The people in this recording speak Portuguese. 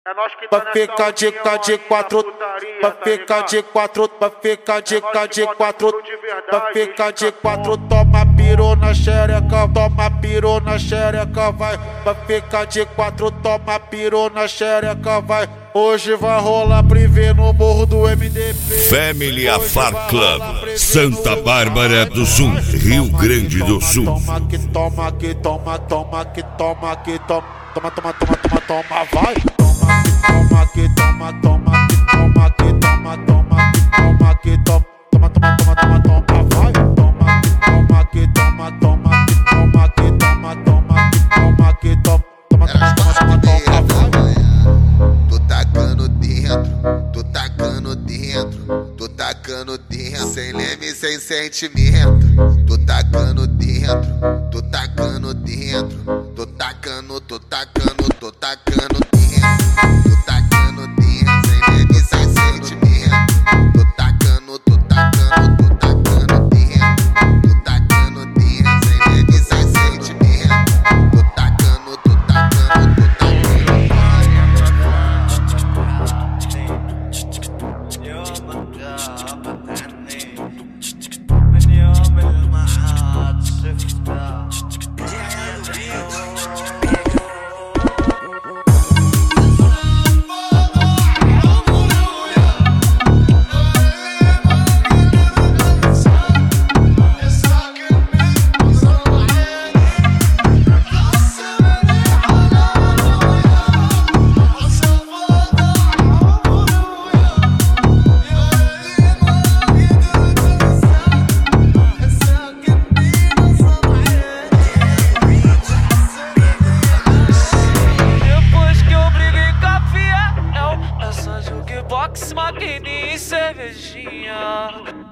É nós que tá Vai ficar de quatro, vai ficar de quatro, vai ficar de quatro, vai ficar de quatro, toma piru na xereca, toma piru na xereca, vai ficar de quatro, toma piru na xereca, vai. Hoje vai rolar privê no morro do MDP. Family Afar Club, Santa Bárbara do Sul, Rio Grande do Sul. Toma que toma que toma, toma que toma que toma, toma, toma, toma, toma, toma, vai. Toma que toma, toma que toma que toma, toma que toma que toma, toma, toma, toma, toma, toma, vai. Toma que toma, toma que toma que toma, toma que toma que toma, toma, toma, toma, toma, vai. Tô tacando dentro, tô tacando dentro, tô tacando dentro, sem leme, sem sentimento. Tô tacando dentro, tô tacando dentro, tô tacando, tô tacando, tô tacando dentro, tô tacando dentro, sem leme, sem sentimento. Tô tacando, tô tacando, tô tacando dentro, tô tacando dentro, sem leme, sem sentimento. Tô tacando, tô tacando, tô tacando. من يوم المعاد شفتها box, maquininha e cervejinha.